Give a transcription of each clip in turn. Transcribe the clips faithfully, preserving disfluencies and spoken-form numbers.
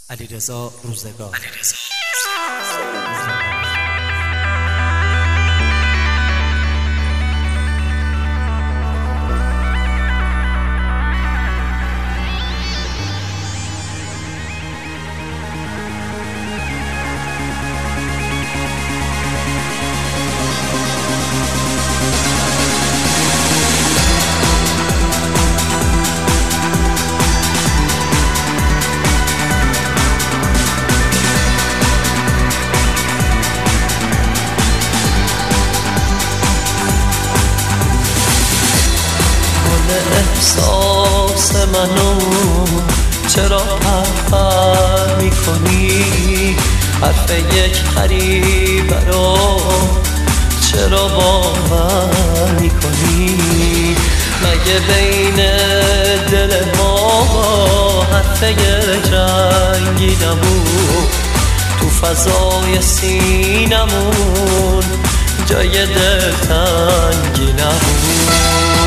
علیرضا روزگار. احساس منو چرا پرپر میکنی؟ حرف یک غریبه رو چرا باور میکنی؟ مگه بین دل ما حرف یک رنگی نبود؟ تو فضای سینمون جای دلتنگی نبود؟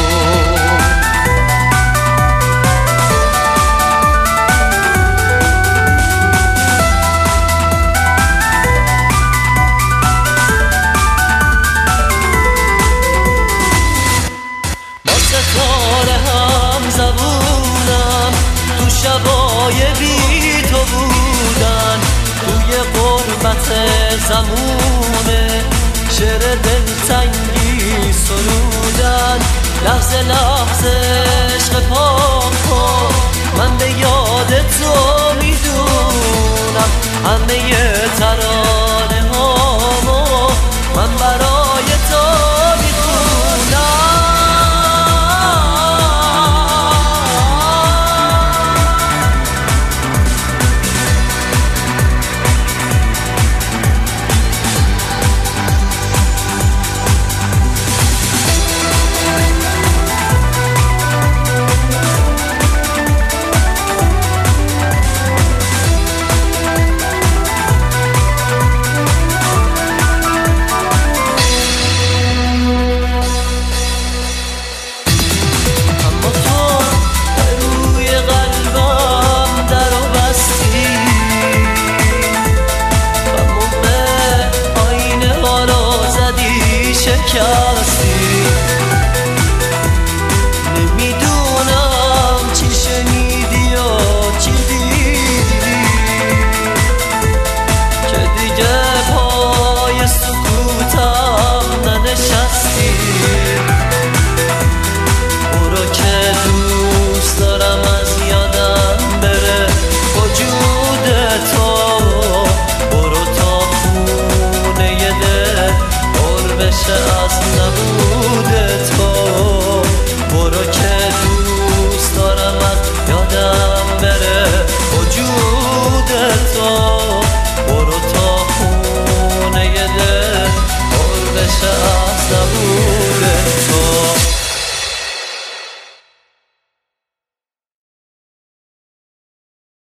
ستاره هم زبونم تو شبای بی تو بودن، توی غربت زمونه شعر دلتنگی سرودن. لحظه لحظه عشق پاکو من به یاد تو میدونم، همه ترانه هامو من برای تو شکستی. نمیدونم چی شنیدی و چی دیدی که دیگه پای سکوتم ننشستی. برو که دوست دارم از یادم بره وجود تو، برو تا خونه دل بشه از نبود تو. برو که دوست دارم از